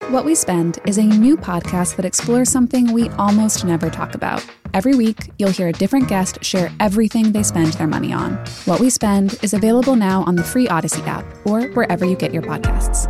What We Spend is a new podcast that explores something we almost never talk about. Every week, you'll hear a different guest share everything they spend their money on. What We Spend is available now on the free Odyssey app or wherever you get your podcasts.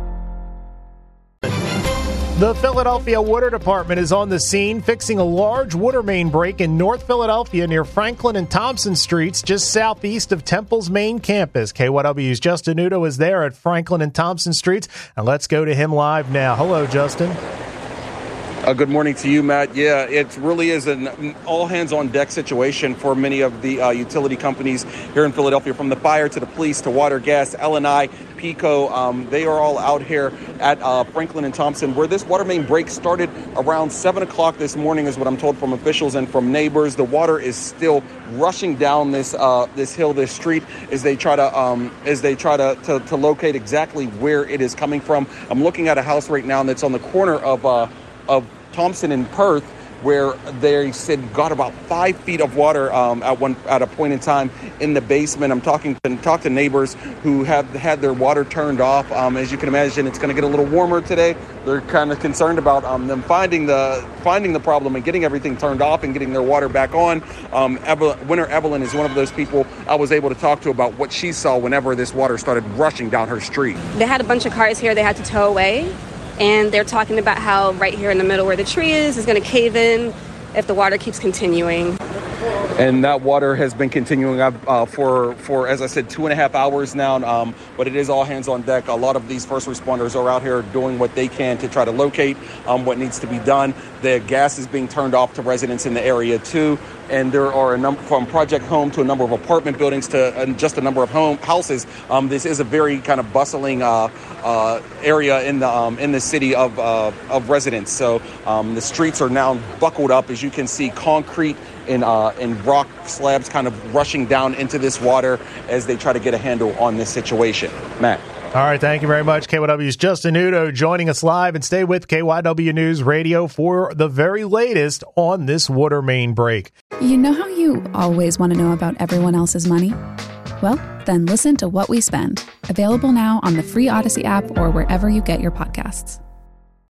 The Philadelphia Water Department is on the scene fixing a large water main break in North Philadelphia near Franklin and Thompson Streets, just southeast of Temple's main campus. KYW's Justin Udo is there at Franklin and Thompson Streets, and let's go to him live now. Hello, Justin. Good morning to you, Matt. Yeah, it really is an all-hands-on-deck situation for many of the utility companies here in Philadelphia, from the fire to the police to water, gas, L&I, PECO. They are all out here at Franklin and Thompson, where this water main break started around 7 o'clock this morning, is what I'm told from officials and from neighbors. The water is still rushing down this hill, this street, as they try to locate exactly where it is coming from. I'm looking at a house right now that's on the corner of Thompson and Perth, where they said got about 5 feet of water at a point in time in the basement. I'm talking to neighbors who have had their water turned off. As you can imagine, it's going to get a little warmer today. They're kind of concerned about them finding the problem and getting everything turned off and getting their water back on. Winter Evelyn is one of those people I was able to talk to about what she saw whenever this water started rushing down her street. They had a bunch of cars here they had to tow away. And they're talking about how right here in the middle where the tree is going to cave in if the water keeps continuing. And that water has been continuing for, as I said, 2.5 hours now. But it is all hands on deck. A lot of these first responders are out here doing what they can to try to locate what needs to be done. The gas is being turned off to residents in the area, too. And there are a number, from Project Home to a number of apartment buildings to just a number of houses. This is a very kind of bustling area in the city of residents. So the streets are now buckled up, as you can see, concrete and rock slabs kind of rushing down into this water as they try to get a handle on this situation. Matt. All right, thank you very much. KYW's Justin Udo joining us live, and stay with KYW News Radio for the very latest on this water main break. You know how you always want to know about everyone else's money? Well, then listen to What We Spend, available now on the free Odyssey app or wherever you get your podcasts.